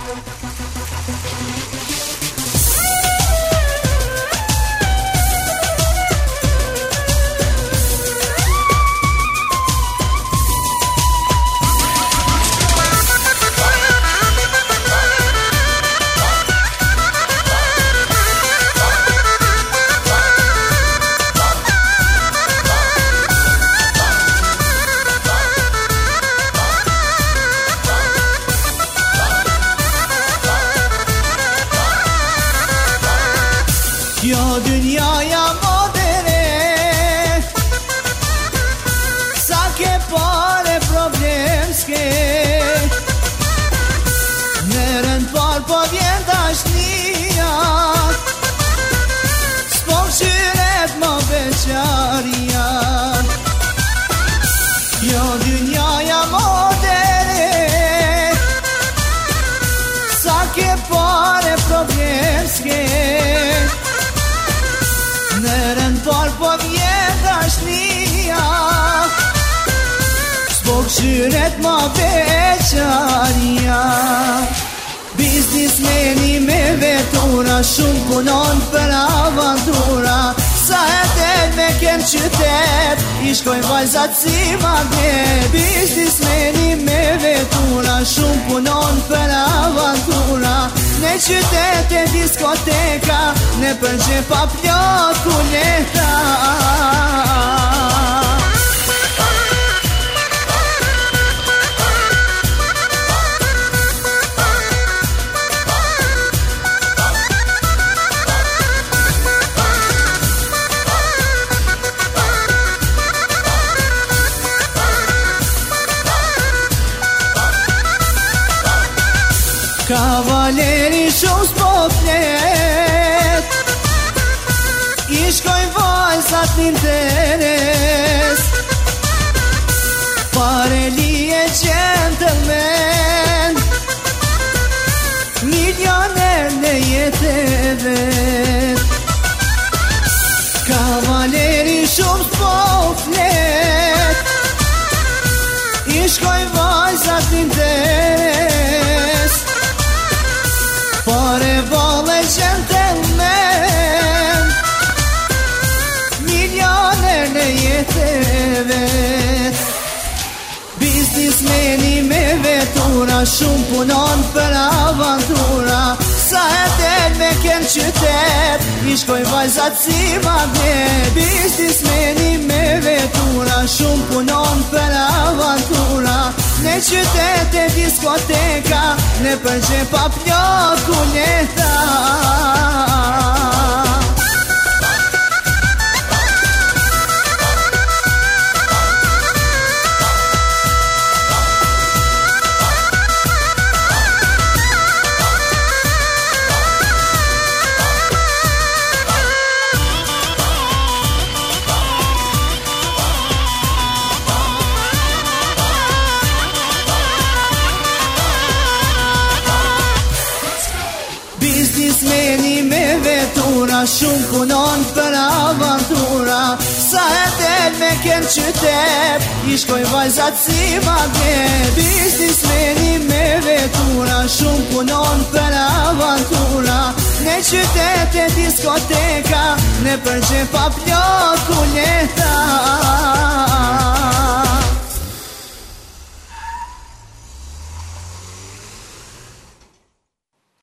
Kjo dynjaja modere, sa ke pare problem s'ke. Merën par po vjen dashnia, s'po mshiret më beqaria. Kjo dynjaja modere, sa ke pare problem s'ke. Merën par po vjen dashnia, s'po këshyret ma beqaria. Biznismeni me vetura, shumë punon për avantura. Sa e del me kem qytet, I shkojnë vajzat si magnet. Biznismeni me vetura, shumë punon për avantura. Ne qytet e diskoteka, ne përgje pa plot kuleta. Kavaleri shumë s'po flet, I shkojnë vajzat n'interes. Pare lije gentleman, milioner në jetë e vet. Kavaleri shumë s'po flet, I shkojnë vajzat n'interes. Pare vale gentleman, milioner në jetë e vet. Biznismeni me vetura, shumë punon për avantura. Sa e del me ken qytet, I shkojnë vajzat si magnet. Biznismeni me vetura, shumë punon për avantura. Ne qytet e diskoteka, ne përgje pa plot kuleta. Biznismeni me vetura, shumë punon për avantura. Sa e del me ken qytet, I shkojnë vajzat si magnet. Biznismeni me vetura, shumë punon për avantura. Ne qytet e diskoteka, ne përgje pa plot kuleta.